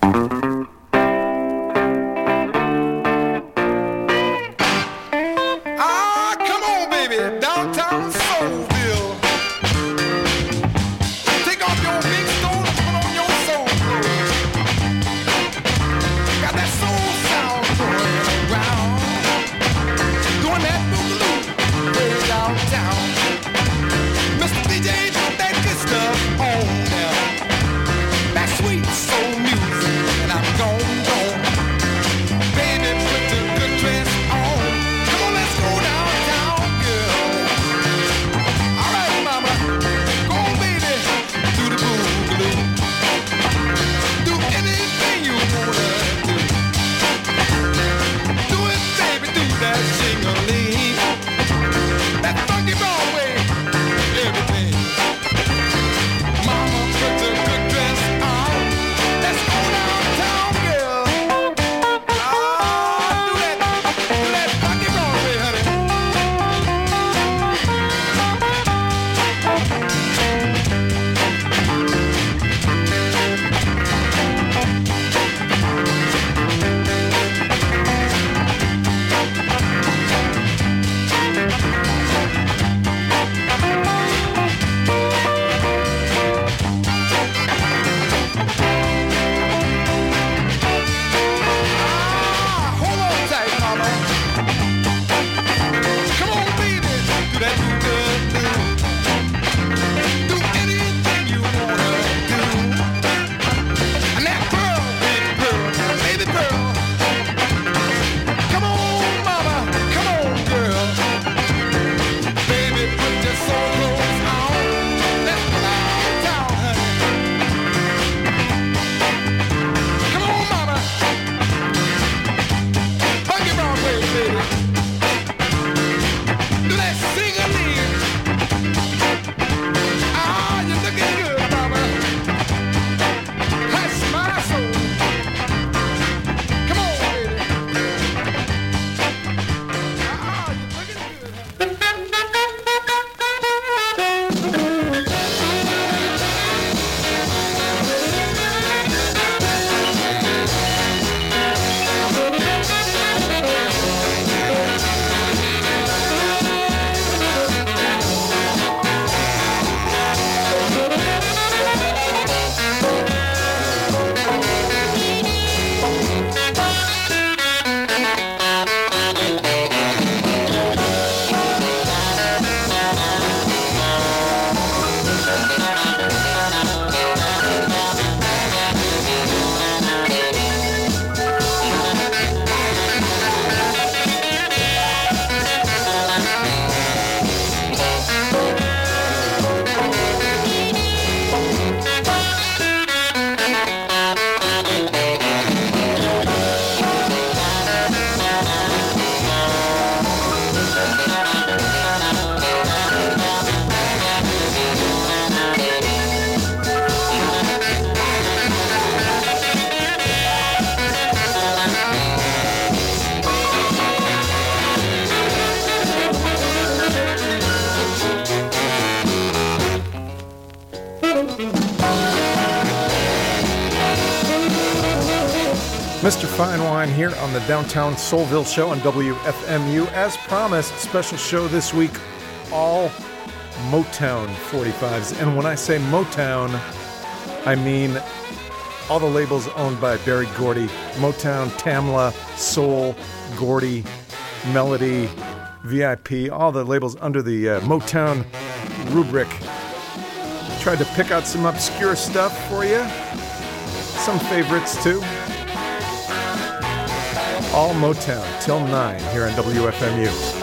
Mr. Fine Wine here on the Downtown Soulville Show on WFMU. As promised, special show this week, all Motown 45s. And when I say Motown, I mean all the labels owned by Berry Gordy. Motown, Tamla, Soul, Gordy, Melody, VIP, all the labels under the Motown rubric. Tried to pick out some obscure stuff for you. Some favorites too. All Motown till 9 here on WFMU.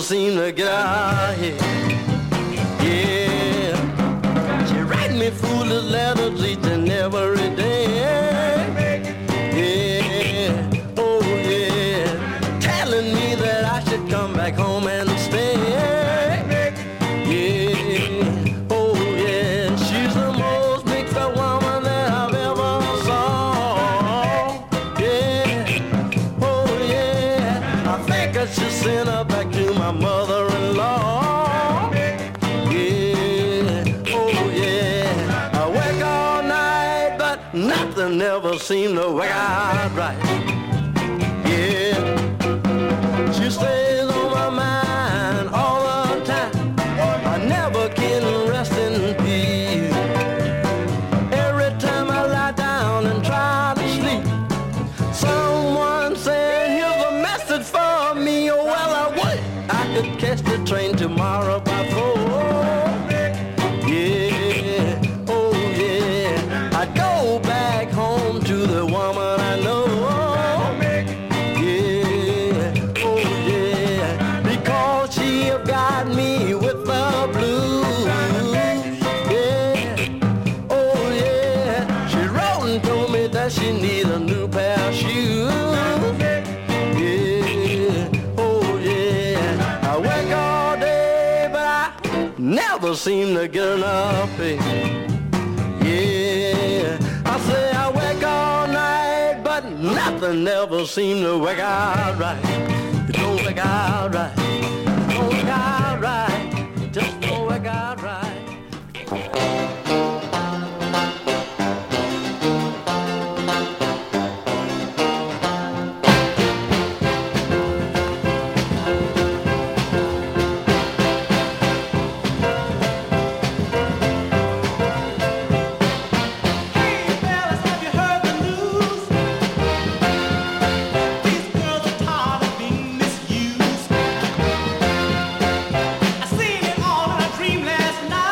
seem to get out here. Yeah, she write me foolish letters each and every day. Yeah, oh yeah, telling me that I should come back home and stay. Yeah, oh yeah, she's the most mixed-up woman that I've ever saw. Yeah, oh yeah, I think I should send her back to my mother-in-law. Yeah, oh yeah, I work all night, but nothing ever seems to work out right. Yeah, she stays on my mind all the time. I never can rest in peace. Every time I lie down and try to sleep, someone said, here's a message for me. Oh, well, I would. I could catch the train tomorrow by 4. Yeah, oh yeah, I'd go back home to the woman I know. Yeah, oh yeah, because she have got me with the blues. Yeah, oh yeah, she wrote and told me that she needs a new pair of shoes. Yeah, oh yeah, I work all day, but I never seem to get enough pay. Yeah, I say I work all night, but nothing ever seem to work out right. It don't work out right. It don't work out right. It just don't work out right. I seen it all in a dream last night.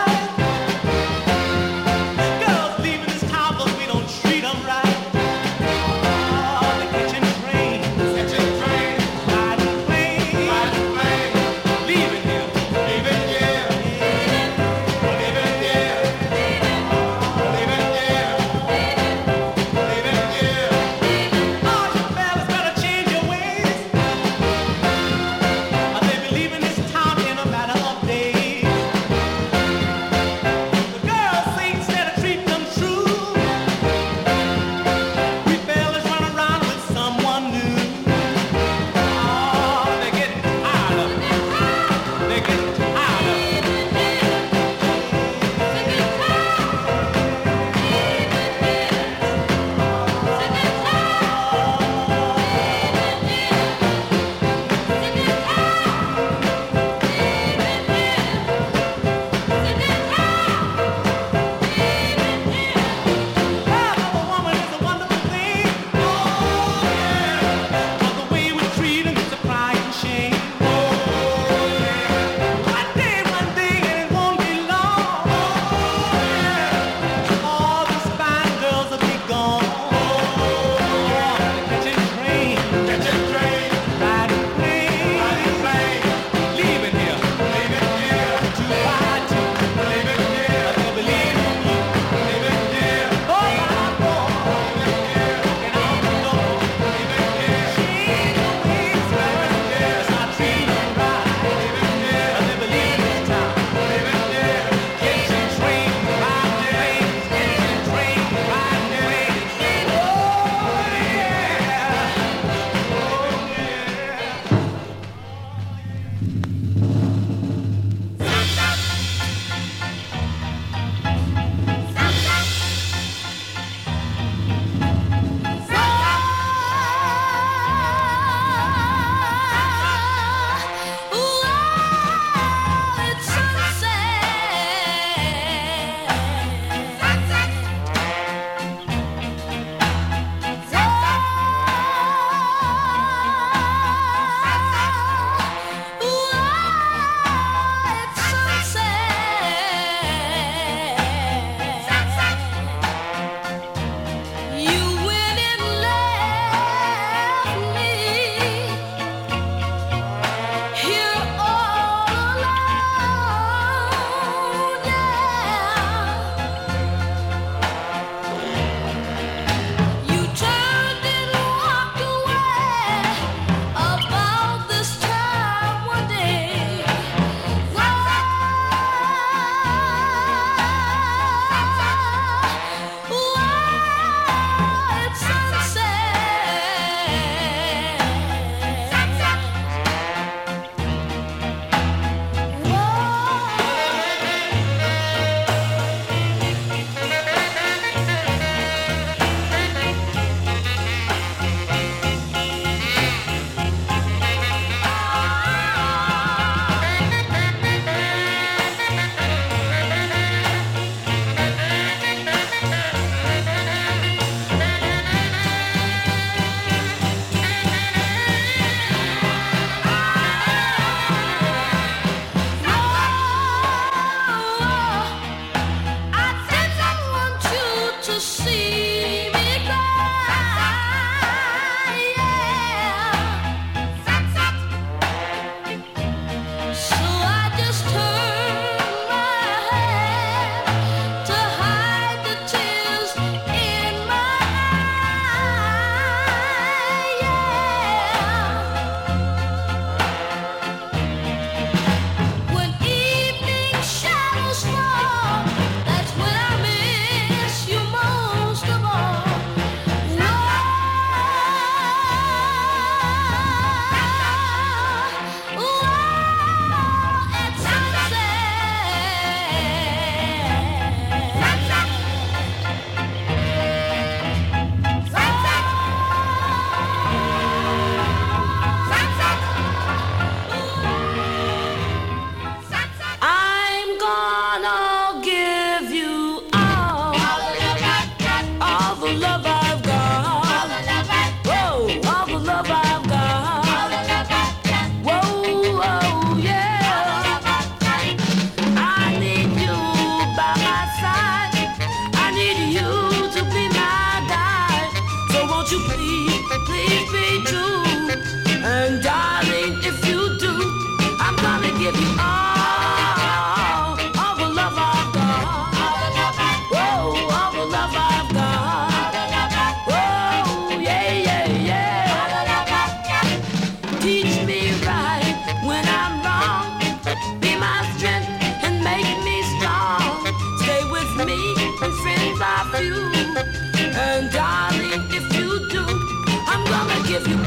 you. And darling, if you do, I'm gonna give you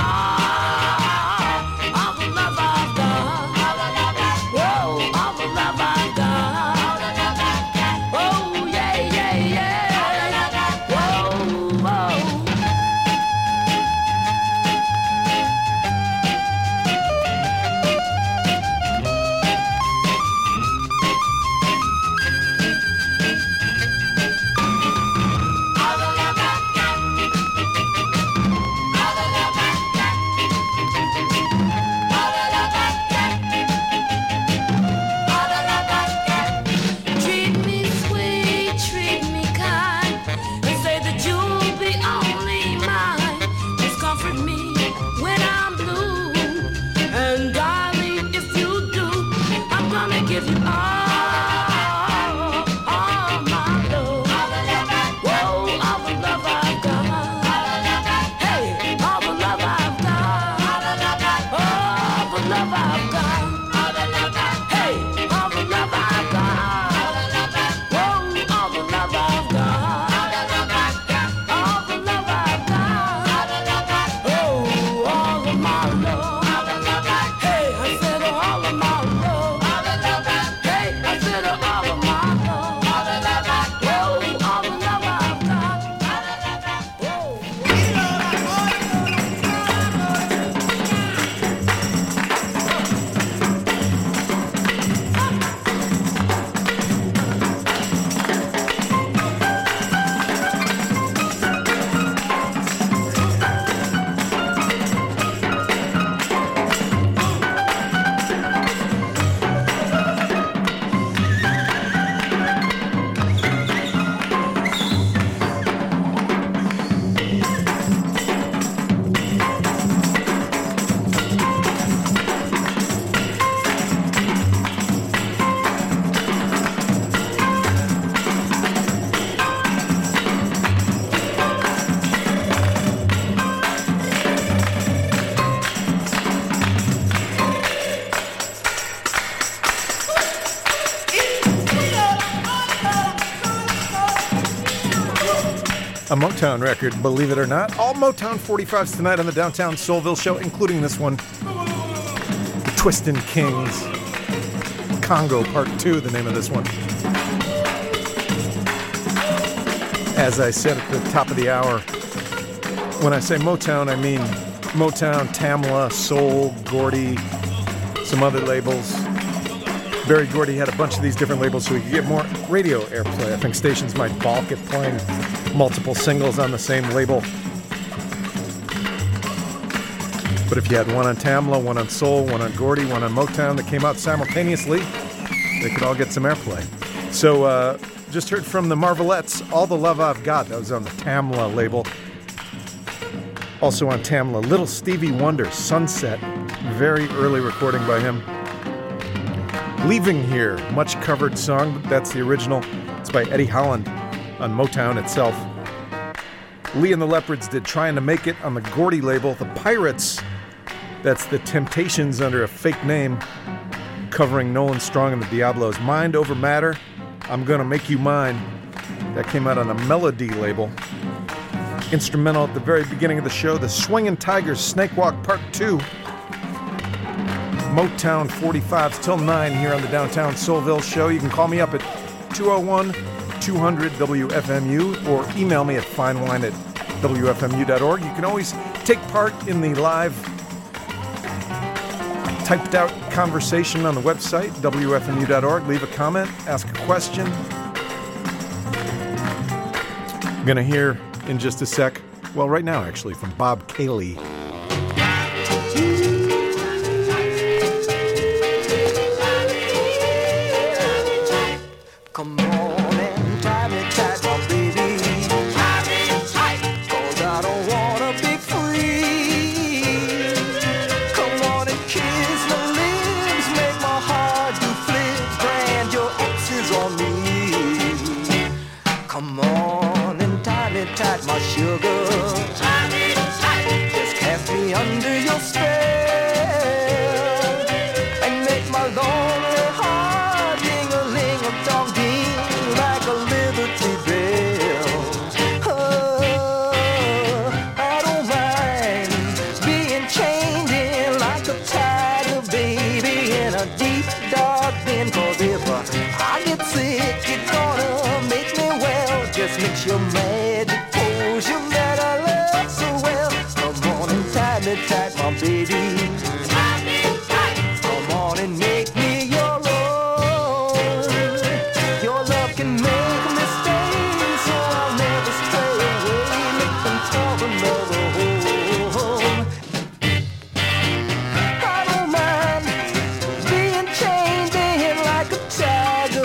all the love I've got. Whoa, all the love I've got. Oh, yeah, yeah, yeah. Whoa, whoa. Treat me sweet, treat me kind, and say that you'll be only mine. Just comfort me when I'm blue, and darling, if you do, I'm gonna give you all my love. Whoa, all the love I've got. Hey, all the love I've got. All the love I've got. Hey, all the love I've got. Whoa, all the love I've got. All the love I've got. Oh, all of my love. Hey, I said all of my love. Hey, I said all of my love. Whoa, all the love I've got. Whoa. A Motown record, believe it or not. All Motown 45s tonight on the Downtown Soulville Show, including this one, The Twistin' Kings, Congo Part 2, the name of this one. As I said at the top of the hour, when I say Motown, I mean Motown, Tamla, Soul, Gordy, some other labels. Berry Gordy had a bunch of these different labels so he could get more radio airplay. I think stations might balk at playing multiple singles on the same label. But if you had one on Tamla, one on Soul, one on Gordy, one on Motown that came out simultaneously, they could all get some airplay. So just heard from the Marvelettes, All the Love I've Got. That was on the Tamla label. Also on Tamla, Little Stevie Wonder, Sunset. Very early recording by him. Leaving Here, much covered song. That's the original. It's by Eddie Holland on Motown itself. Lee and the Leopards did Trying to Make It on the Gordy label. The Pirates, that's the Temptations under a fake name, covering Nolan Strong and the Diablos. Mind Over Matter, I'm Gonna Make You Mine. That came out on a Melody label. Instrumental at the very beginning of the show, the Swingin' Tigers, Snake Walk Part 2. Motown 45s till 9 here on the Downtown Soulville Show. You can call me up at 201-200-WFMU or email me at finewine@wfmu.org. You can always take part in the live typed out conversation on the website, wfmu.org. Leave a comment, ask a question. I'm going to hear in just a sec, well, right now actually, from Bob Cayley. Come on and tie me tight, my baby. Tie me tight, 'cause I don't wanna be free. Come on and kiss my lips, make my heart do flips, brand your X's on me. Come on and tie me tight, my sugar. Tie me tight, just cast me under your spell and make my lonely heart ding-a-ling-a-dong-ding.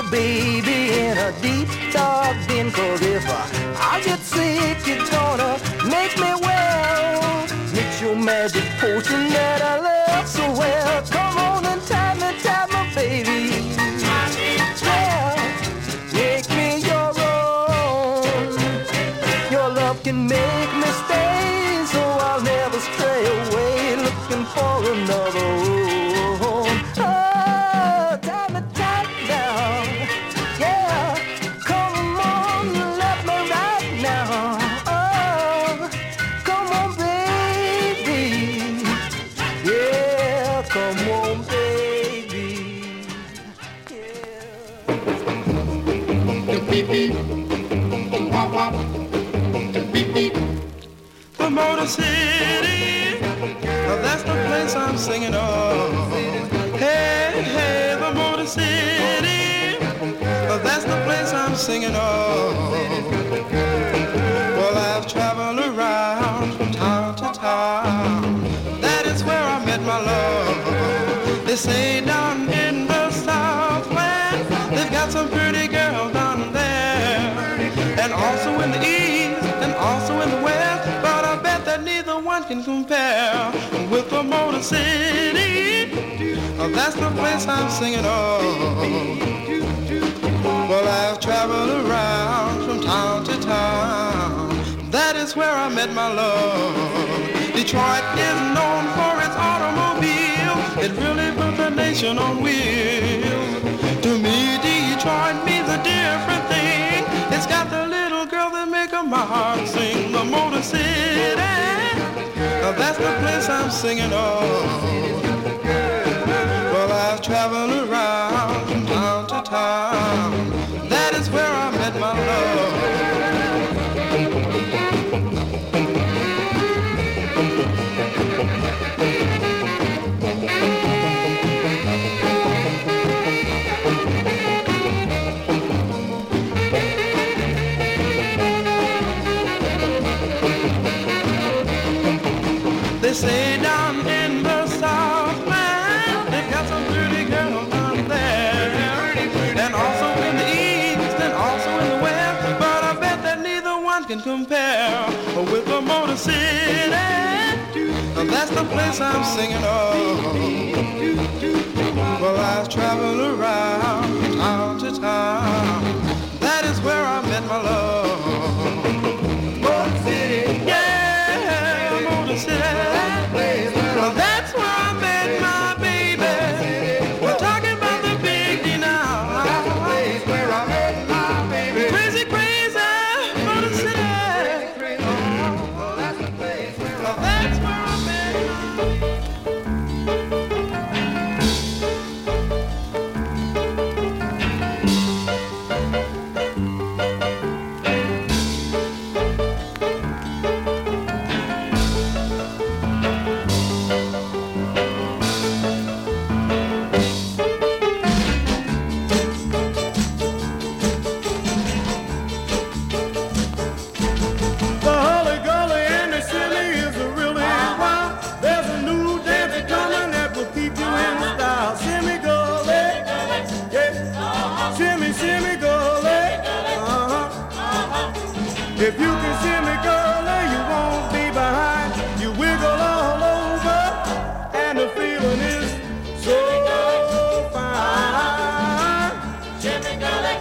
baby, in a deep dark den. 'Cause if I get sick, you're gonna make me well. Mix your magic potion that I love so well. Come on and tie me, baby. Yeah, make me your own. Your love can make me stay, so I'll never stray away looking for another home. Oh, tie me tight now. Yeah, come on, let me right now. Oh, come on, baby. Yeah, come on, baby. The Motor City, that's the place I'm singing of. Hey, hey, the Motor City, that's the place I'm singing of. Well, I've traveled around from town to town. That is where I met my love. They say down in the Southland, they've got some pretty girls down there. And also in the East, and also in the West. But I bet that neither one can compare with the Motor City. That's the place I'm singing of. Well, I've traveled around from town to town. That is where I met my love. Detroit is known for its automobile. It really put the nation on wheels. To me, Detroit means a different thing. It's got the little girl that make my heart sing. The Motor City, that's the place I'm singing of. Well, I've traveled around from town to town. That is where I met my love. They say down in the South, man, they've got some pretty girls down there. And also in the East, and also in the West. But I bet that neither one can compare with the Motor City. That's the place I'm singing of. Well, I've traveled around town to town. That is where I met my love. Motor City, yeah, Motor City. Well, that's where I met my baby. We're talking about the big D now. That's the place where I met my baby. Crazy, crazy, Motor City. Well, that's the place where I met my If you can see me, girlie, you won't be behind. You wiggle all over, and the feeling is so fine. Shimmy, girlie.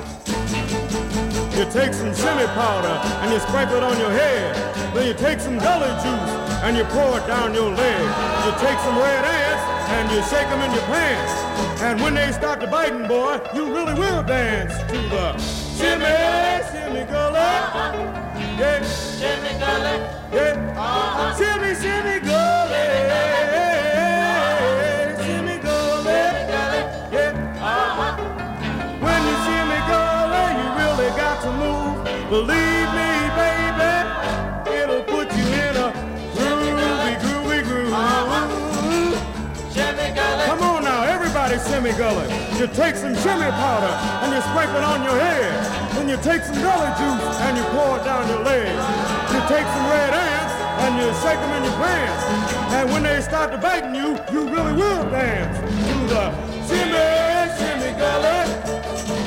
You take some shimmy powder and you sprinkle it on your head. Then you take some gully juice and you pour it down your leg. You take some red ants and you shake them in your pants. And when they start to biting, boy, you really will dance to the shimmy, shimmy, gully. Yeah. Shimmy, gully. Yeah. Shimmy, shimmy, gully. Shimmy, gully. Yeah. When you shimmy, gully, you really got to move. Believe me, baby, it'll put you in a groovy groove. Shimmy, gully. Come on now, everybody shimmy, gully. You take some shimmy powder and you sprinkle it on your head. Then you take some gully juice and you pour it down your leg. You take some red ants and you shake them in your pants. And when they start to biting you, you really will dance to the shimmy, shimmy, gully.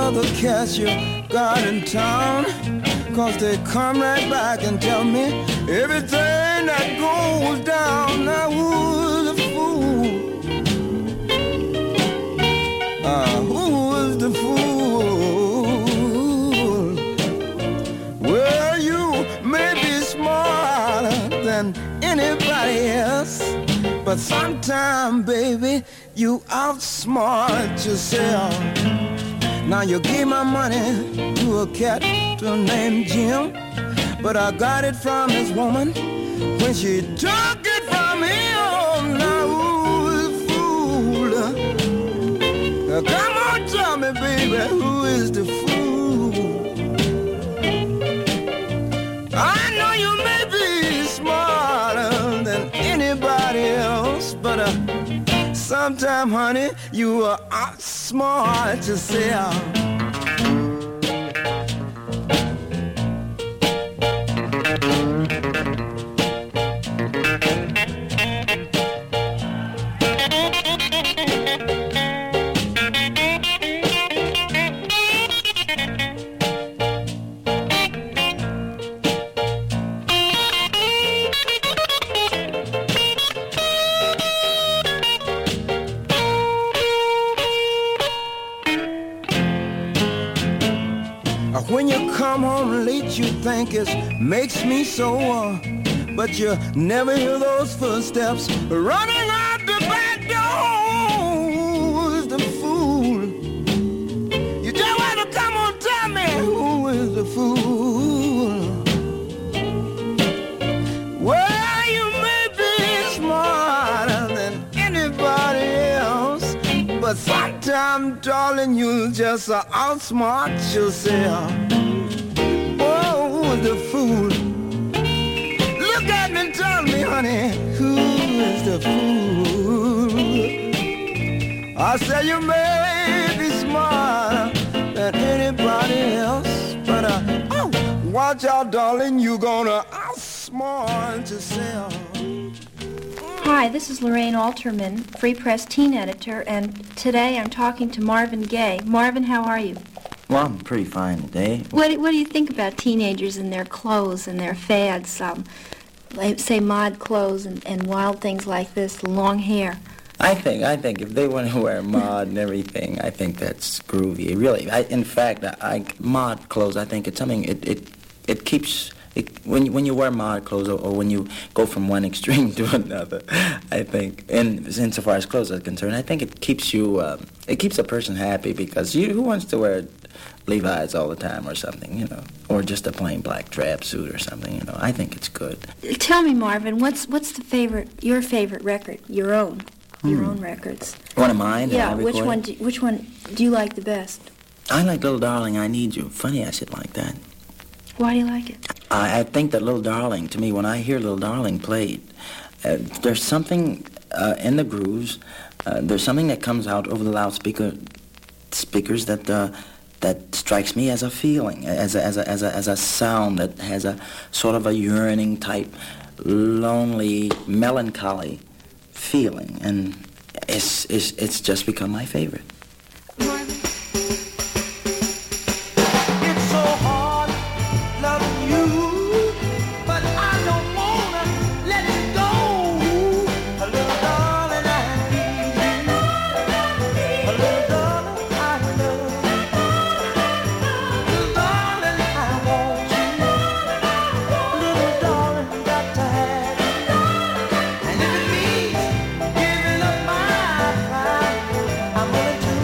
other cats you got in town, 'cause they come right back and tell me everything that goes down. Now who's the fool? Who's the fool? Well, you may be smarter than anybody else, but sometime, baby, you outsmart yourself. Now you gave my money to a cat named Jim, but I got it from his woman when she took it from him. Now who's the fool? Come on, tell me, baby, who is the fool? I know you may be smarter than anybody else, but sometime, honey, you are outsmart yourself. When you come home late, you think it makes me sore, but you never hear those footsteps running out the back door. Who's the fool? You just want to come on, tell me who is the fool? Well, you may be smarter than anybody else, but sometimes, darling, you just outsmart yourself. Oh, who's the fool? Look at me and tell me, honey, who is the fool? I say you may be smarter than anybody else, but watch out, darling, you're gonna outsmart yourself. Hi, this is Lorraine Alterman, Free Press teen editor, and today I'm talking to Marvin Gaye. Marvin, how are you? Well, I'm pretty fine today. What do you think about teenagers and their clothes and their fads? Like, say, mod clothes and wild things like this, long hair. I think if they want to wear mod and everything, I think that's groovy. Really, in fact, mod clothes, I think it's something. It keeps. When you wear mod clothes or when you go from one extreme to another, I think, and insofar as clothes are concerned, I think it keeps you, it keeps a person happy, because who wants to wear Levi's all the time or something, you know, or just a plain black drab suit or something, you know. I think it's good. Tell me, Marvin, what's your favorite record, your own records? One of mine? Yeah, which one do you like the best? I like Little Darling, I Need You. Funny I should like that. Why do you like it? I think that Little Darling, to me, when I hear Little Darling played, there's something in the grooves. There's something that comes out over the speakers that strikes me as a feeling, as a sound that has a sort of a yearning type, lonely, melancholy feeling, and it's just become my favorite. I'm gonna do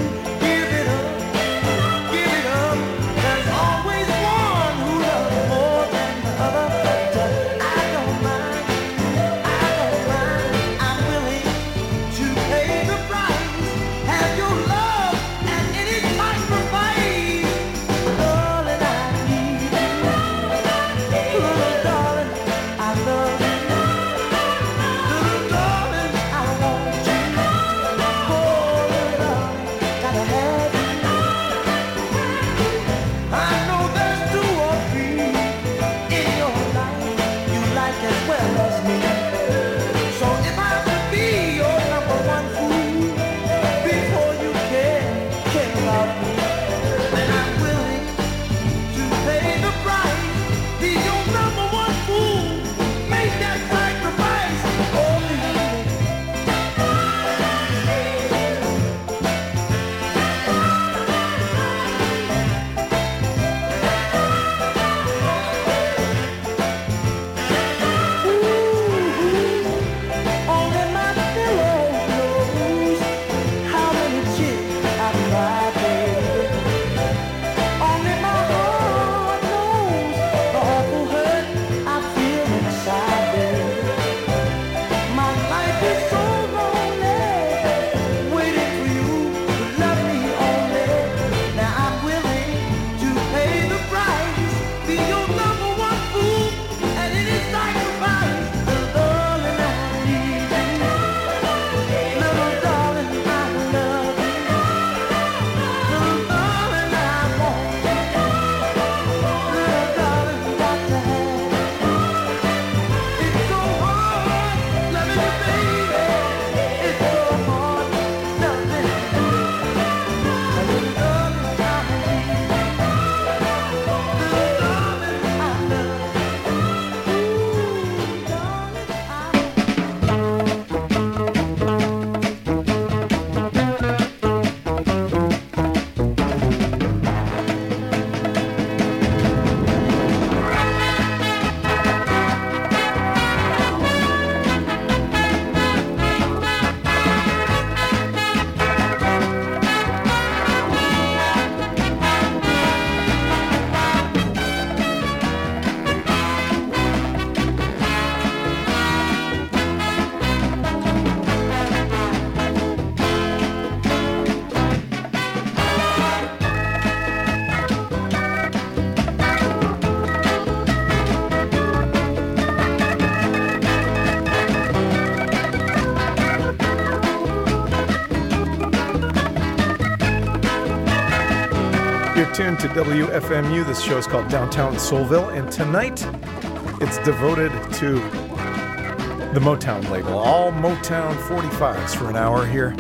tuned to WFMU. This show is called Downtown Soulville, and tonight it's devoted to the Motown label. All Motown 45s for an hour here.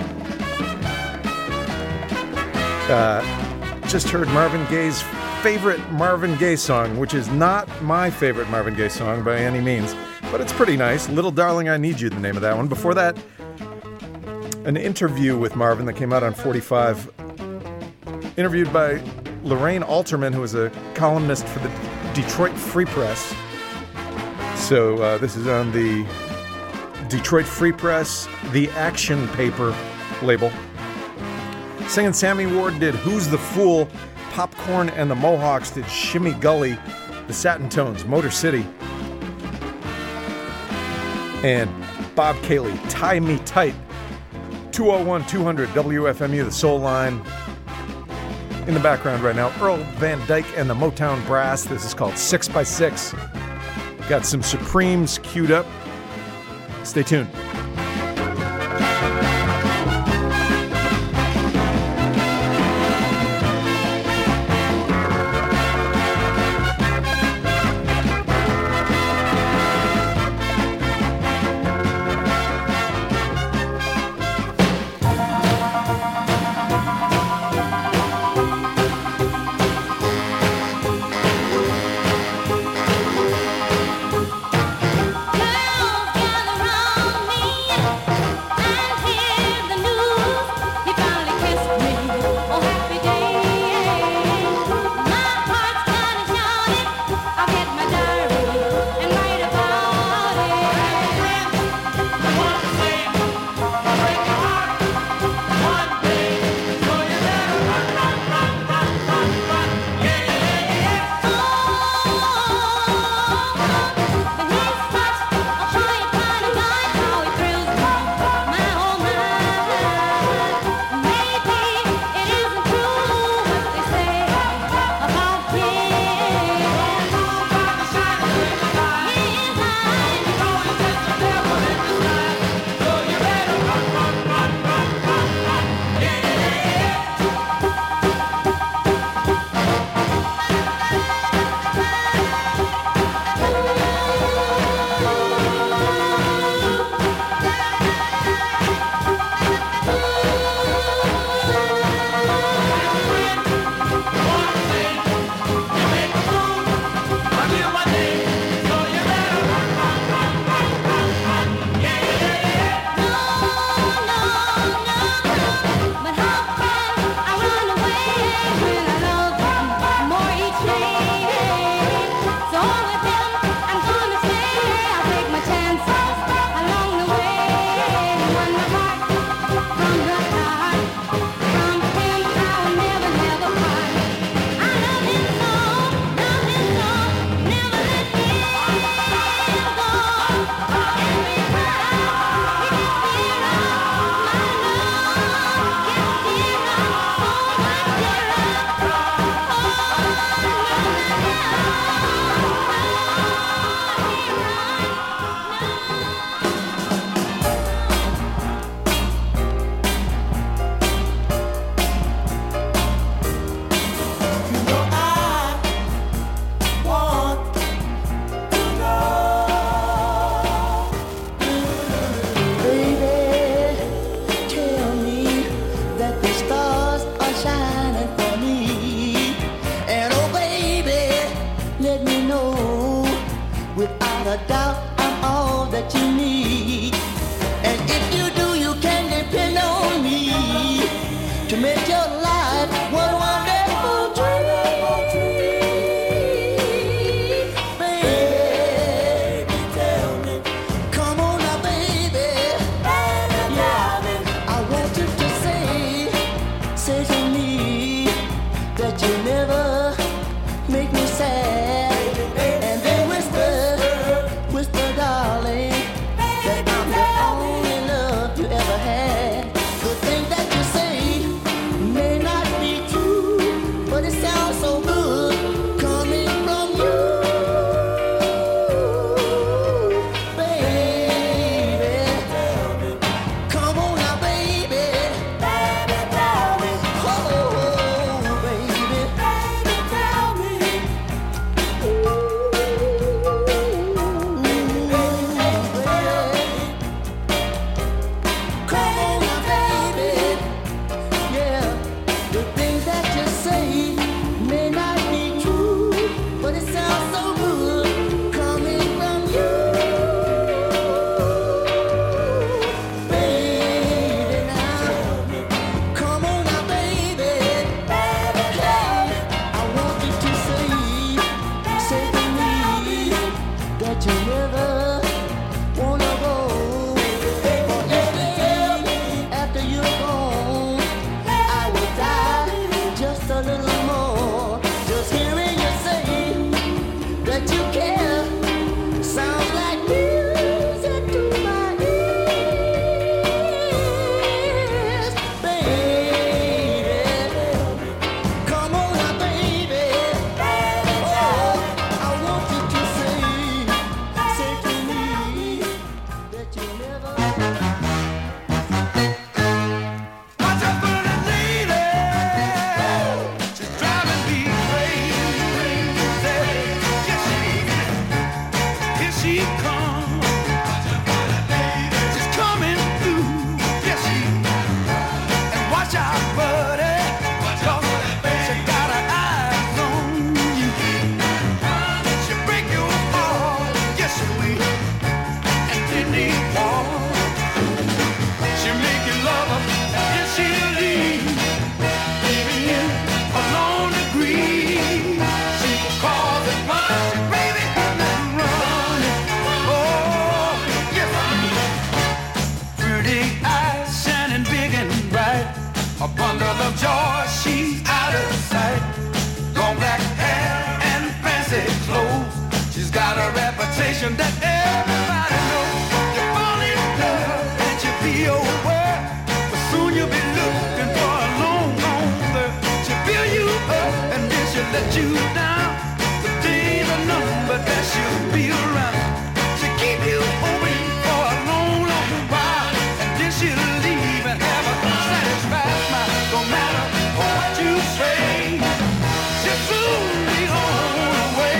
Just heard Marvin Gaye's favorite Marvin Gaye song, which is not my favorite Marvin Gaye song by any means, but it's pretty nice. Little Darling, I Need You, the name of that one. Before that, an interview with Marvin that came out on 45, interviewed by Lorraine Alterman, who is a columnist for the Detroit Free Press. So this is on the Detroit Free Press, the Action Paper label. Singing Sammy Ward did Who's the Fool, Popcorn and the Mohawks did Shimmy Gully, the Satin Tones, Motor City, and Bob Cayley, Tie Me Tight. 201-200 WFMU, the Soul Line. In the background right now, Earl Van Dyke and the Motown Brass. This is called 6x6. Got some Supremes queued up. Stay tuned. Girls gather round me and hear of joy, she's out of sight. Long black hair and fancy clothes. She's got a reputation that everybody knows. You fall in love and you feel well, but soon you'll be looking for a long, long girl. She'll fill you up and then she'll let you down. The days are numbered that she'll be around. She'll keep you open for a long, long while, and then she'll leave and have a satisfied smile. No matter what you say, she'll soon be on her way.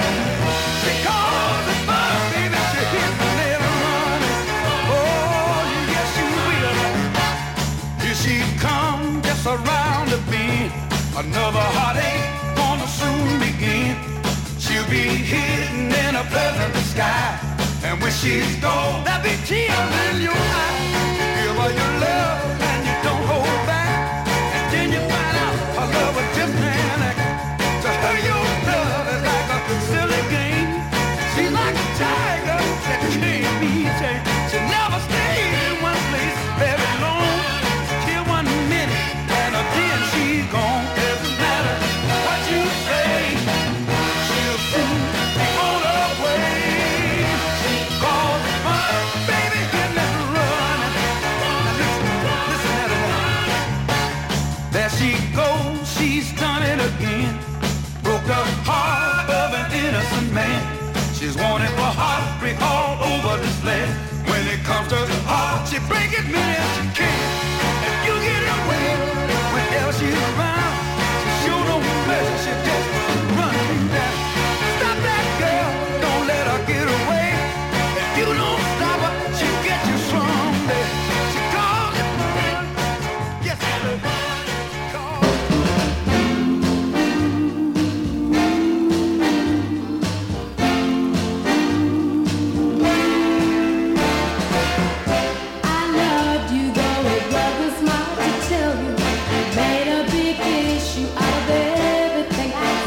Because it's fun, baby, she hit the nail running. Oh, yes, she will. Here she comes, just around the bend. Another heartache gonna soon begin. She'll be hidden in a pleasant sky, and when she's gone, there'll be tears in your eyes. Give her your love and you don't hold back, and then you find out her love was just an act. To her your love is like a silly game. She's like a tiger that can't be tamed. She never stays in one place very long. Here 1 minute and again she's gone. Doesn't matter what you say, she'll soon be on her way. Cause it's fun, baby, get let's run. Now listen at her now. There she goes, she's done it again. Broke the heart of an innocent man. She's wanted for heartbreak all over this land. When it comes to the heart, she break it many as she can. And you get away whenever she's around. She show no mercy, she just run you down. Stop that girl, don't let her get away. If you don't stop her, she'll get you someday. She calls it fun, yes, baby. Made a big issue out of everything I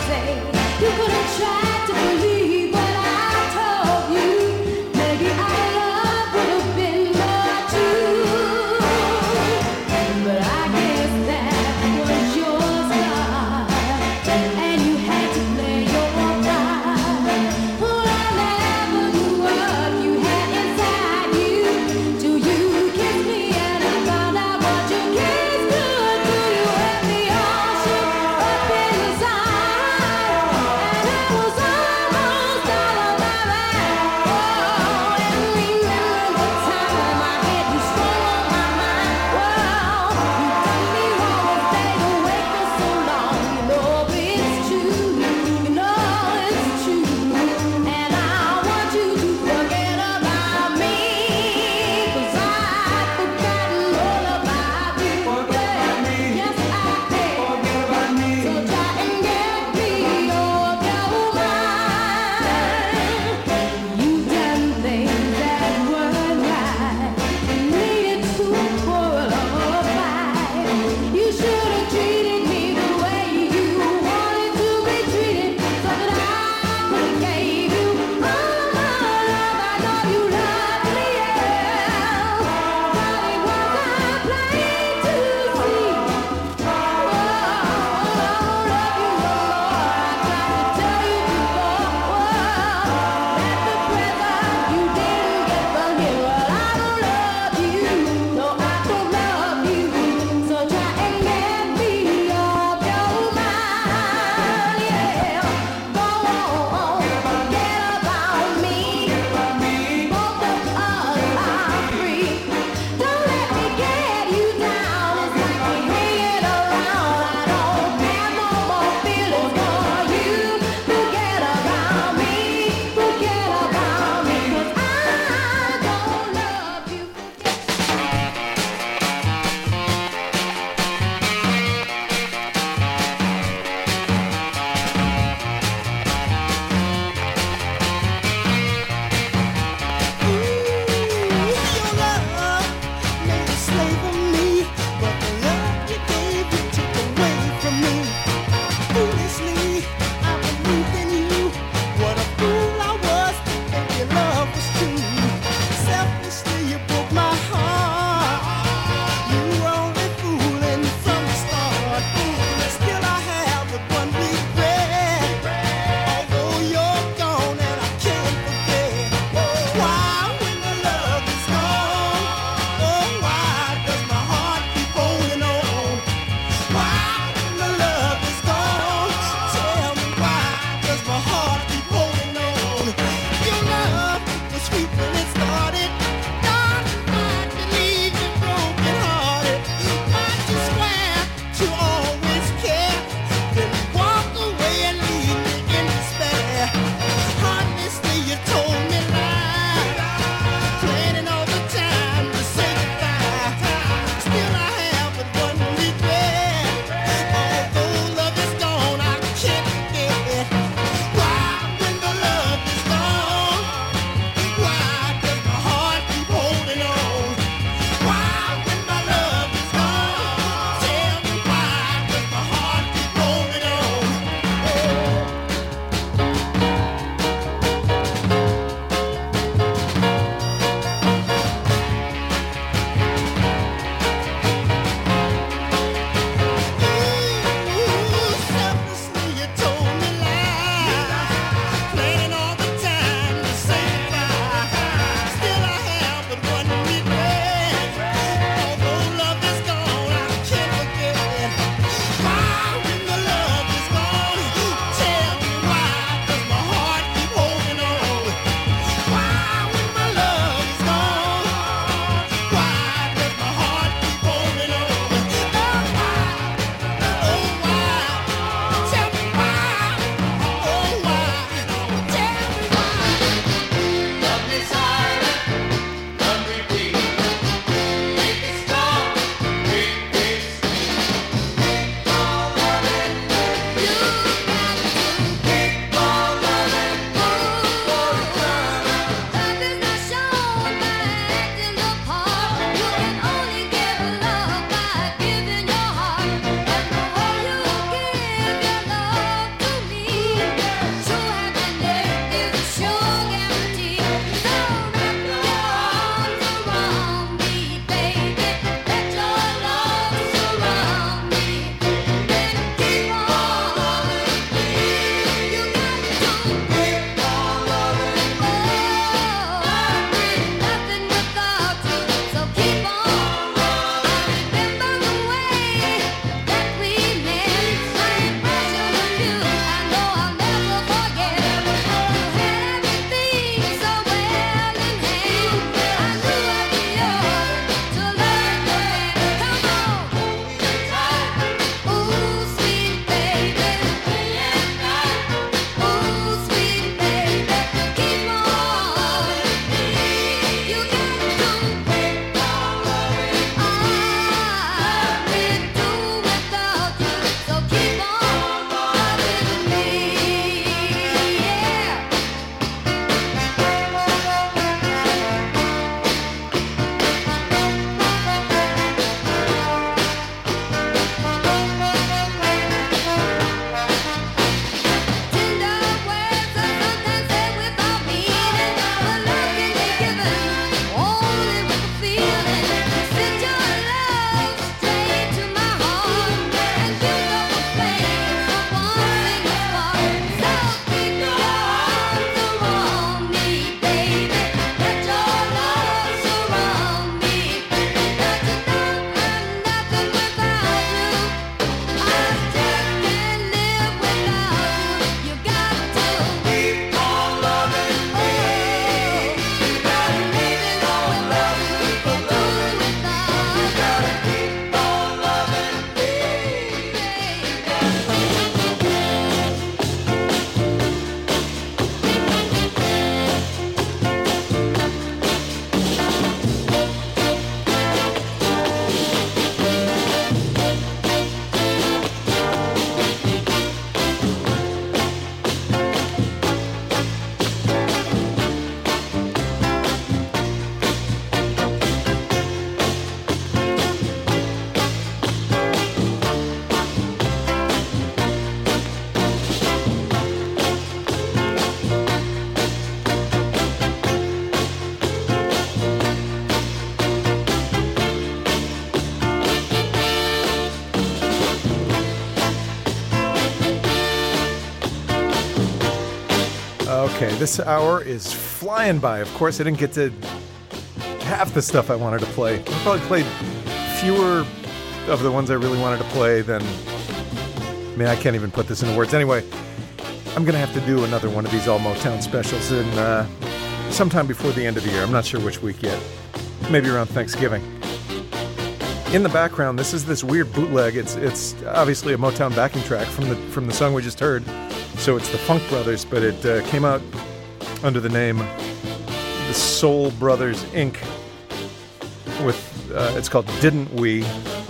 Okay, this hour is flying by. Of course, I didn't get to half the stuff I wanted to play. I probably played fewer of the ones I really wanted to play than... I can't even put this into words. Anyway, I'm going to have to do another one of these All Motown specials in sometime before the end of the year. I'm not sure which week yet. Maybe around Thanksgiving. In the background, this is this weird bootleg. It's obviously a Motown backing track from the song we just heard. So it's the Funk Brothers, but it came out under the name the Soul Brothers Inc. With it's called Didn't We?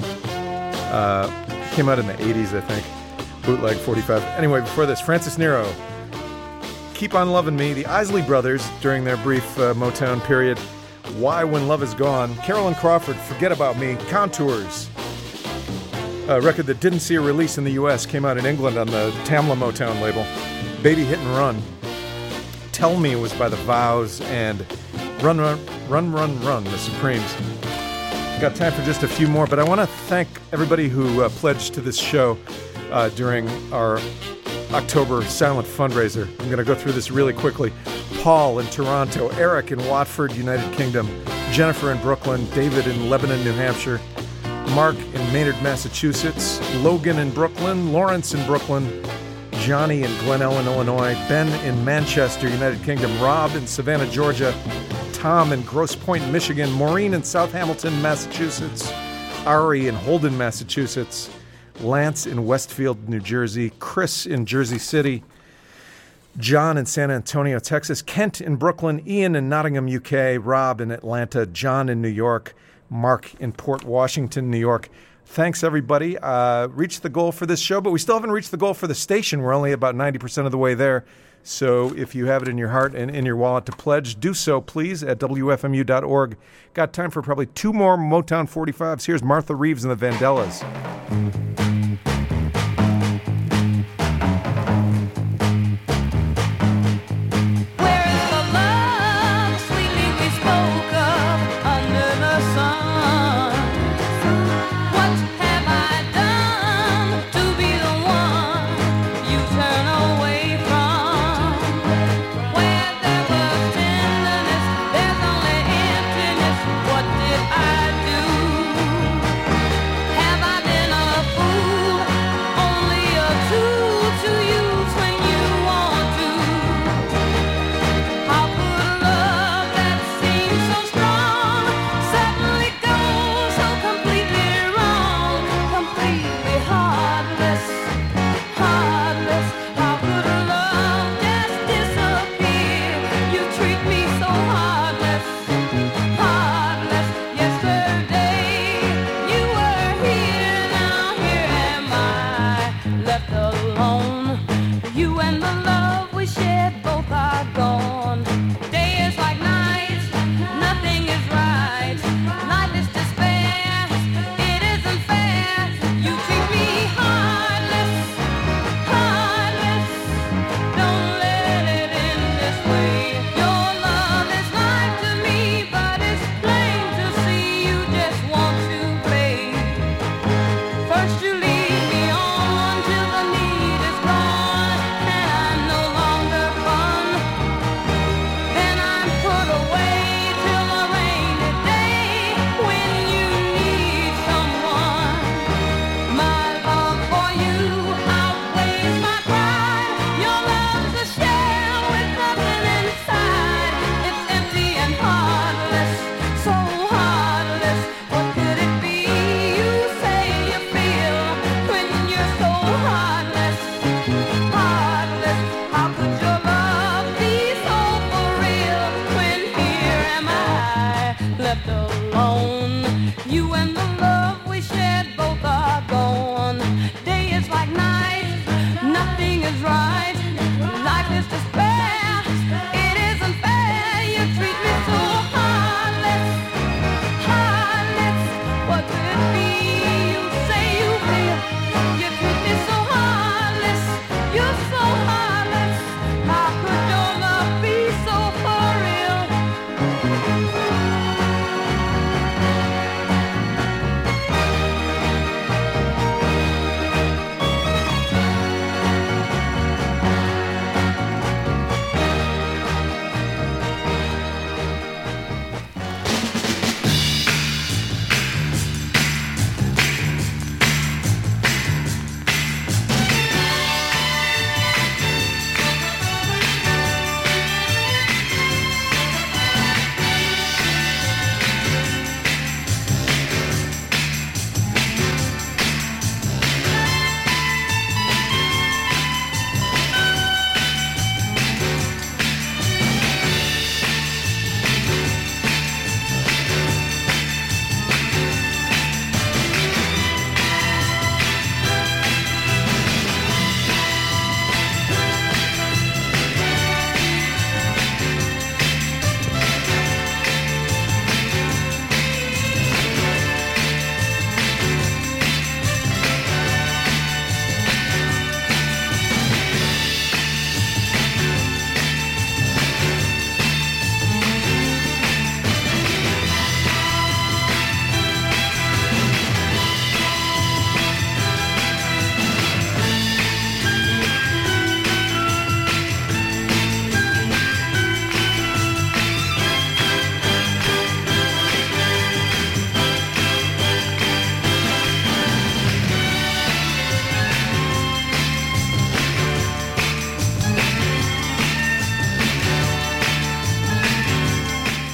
Came out in the 80s, I think. Bootleg 45. Anyway, before this, Francis Nero, Keep on Loving Me. The Isley Brothers during their brief Motown period. Why When Love Is Gone. Carolyn Crawford, Forget About Me. Contours. A record that didn't see a release in the U.S. came out in England on the Tamla Motown label. Baby Hit and Run. Tell Me was by the Vows, and Run, the Supremes. Got time for just a few more, but I want to thank everybody who pledged to this show during our October silent fundraiser. I'm going to go through this really quickly. Paul in Toronto, Eric in Watford, United Kingdom, Jennifer in Brooklyn, David in Lebanon, New Hampshire, Mark in Maynard, Massachusetts, Logan in Brooklyn, Lawrence in Brooklyn, Johnny in Glen Ellen, Illinois, Ben in Manchester, United Kingdom, Rob in Savannah, Georgia, Tom in Grosse Pointe, Michigan, Maureen in South Hamilton, Massachusetts, Ari in Holden, Massachusetts, Lance in Westfield, New Jersey, Chris in Jersey City, John in San Antonio, Texas, Kent in Brooklyn, Ian in Nottingham, UK, Rob in Atlanta, John in New York, Mark in Port Washington, New York. Thanks, everybody. Reached the goal for this show, but we still haven't reached the goal for the station. We're only about 90% of the way there. So if you have it in your heart and in your wallet to pledge, do so, please, at WFMU.org. Got time for probably two more Motown 45s. Here's Martha Reeves and the Vandellas.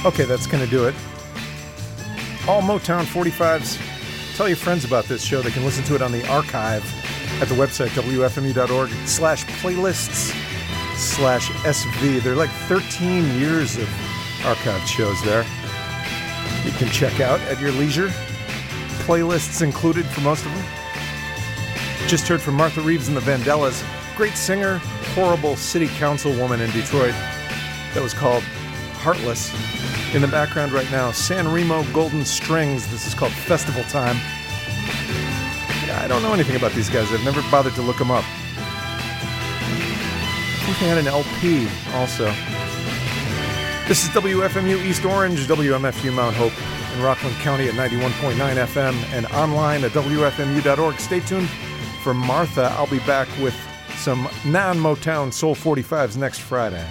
Okay, that's going to do it. All Motown 45s. Tell your friends about this show. They can listen to it on the archive at the website, wfmu.org/playlists/SV. There are like 13 years of archived shows there. You can check out at your leisure. Playlists included for most of them. Just heard from Martha Reeves and the Vandellas. Great singer, horrible city councilwoman in Detroit. That was called Heartless. In the background right now, San Remo Golden Strings. This is called Festival Time. I don't know anything about these guys. I've never bothered to look them up. I think they had an LP also. This is WFMU East Orange, WMFU Mount Hope in Rockland County at 91.9 FM and online at WFMU.org. Stay tuned for Martha. I'll be back with some non-Motown Soul 45s next Friday.